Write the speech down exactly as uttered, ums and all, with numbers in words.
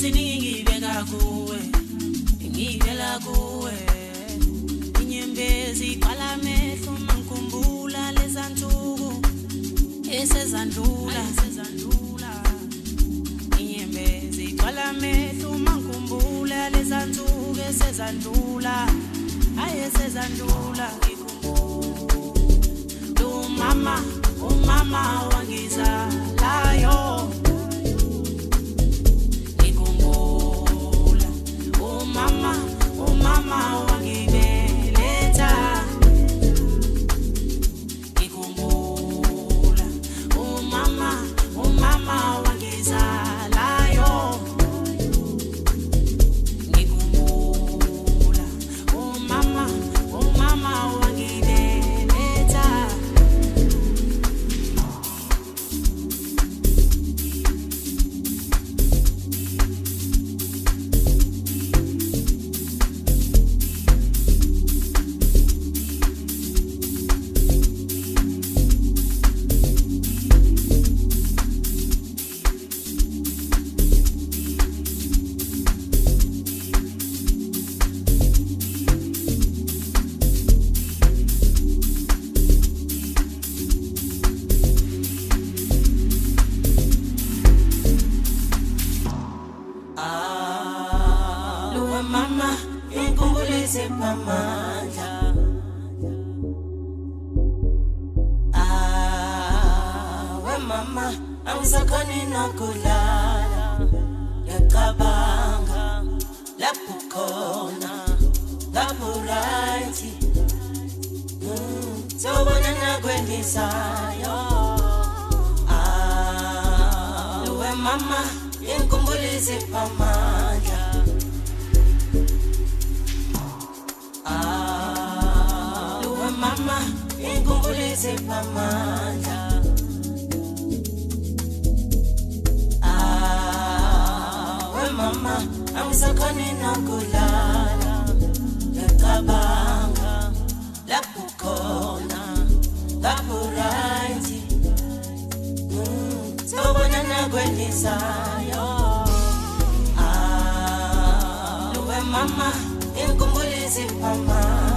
Isiningi beka kuwe, ngivela kuwe. Inyembezi qala mehlo mangikhumbula lezansuku esezandlula esezandlula. Inyembezi qala mehlo mangikhumbula lezansuku esezandlula. Aye esezandlula ngikhumbula. Do mama, oh mama wangizalayo. Mama, oh mama wangibeletha. Ngikhumbula, oh mama, oh mama wangizalayo. Ngikhumbula, oh mama, oh mama wangibeletha. Mama, ngikumbulise pamandla. Ah, we mama, angisakhoni nokulala. Ngiyacabanga lapho khona, lapho right. Sobona nakwendisayo. Ah, we mama, ngikumbulise pamandla. Mama, ngikumbulise pamandla. Ah, we mama, angisakhoni nokulala. Ngiyacabanga lapho khona, lapho right. Sobona nakwendisayo. Ah, we mama, ngikumbulise pamandla.